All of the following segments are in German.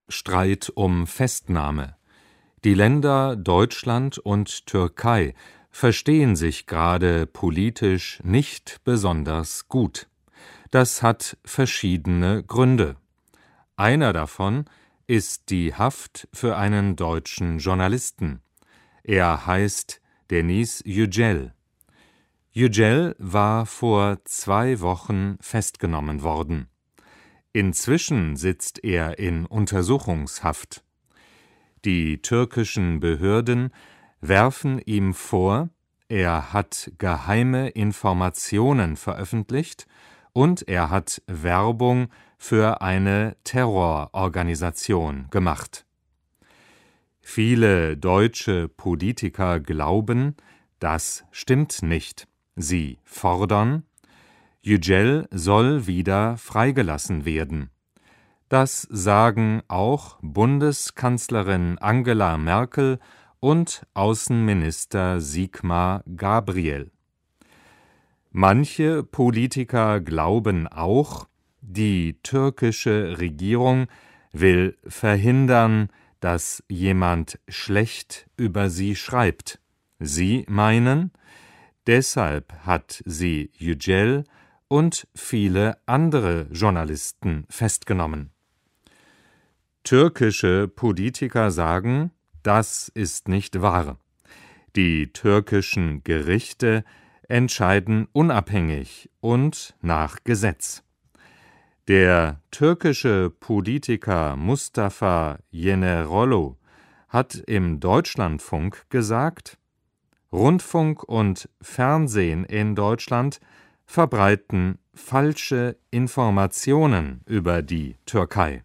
Streit um Festnahme. Die Länder Deutschland und Türkei verstehen sich gerade politisch nicht besonders gut. Das hat verschiedene Gründe. Einer davon ist die Haft für einen deutschen Journalisten. Er heißt Deniz Yücel. Yücel war vor 2 Wochen festgenommen worden. Inzwischen sitzt er in Untersuchungshaft. Die türkischen Behörden werfen ihm vor, er hat geheime Informationen veröffentlicht und er hat Werbung für eine Terrororganisation gemacht. Viele deutsche Politiker glauben, das stimmt nicht. Sie fordern, Yücel soll wieder freigelassen werden. Das sagen auch Bundeskanzlerin Angela Merkel und Außenminister Sigmar Gabriel. Manche Politiker glauben auch, die türkische Regierung will verhindern, dass jemand schlecht über sie schreibt. Sie meinen, deshalb hat sie Yücel und viele andere Journalisten festgenommen. Türkische Politiker sagen, das ist nicht wahr. Die türkischen Gerichte entscheiden unabhängig und nach Gesetz. Der türkische Politiker Mustafa Yeneroglu hat im Deutschlandfunk gesagt, Rundfunk und Fernsehen in Deutschland verbreiten falsche Informationen über die Türkei.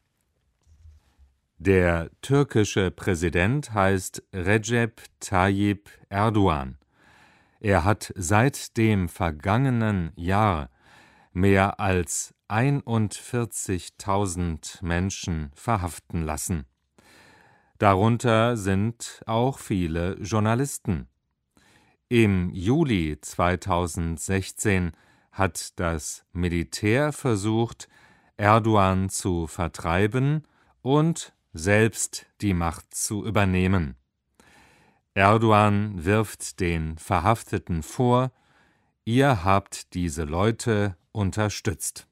Der türkische Präsident heißt Recep Tayyip Erdogan. Er hat seit dem vergangenen Jahr mehr als 41.000 Menschen verhaften lassen. Darunter sind auch viele Journalisten. Im Juli 2016 hat das Militär versucht, Erdogan zu vertreiben und selbst die Macht zu übernehmen. Erdogan wirft den Verhafteten vor, ihr habt diese Leute unterstützt.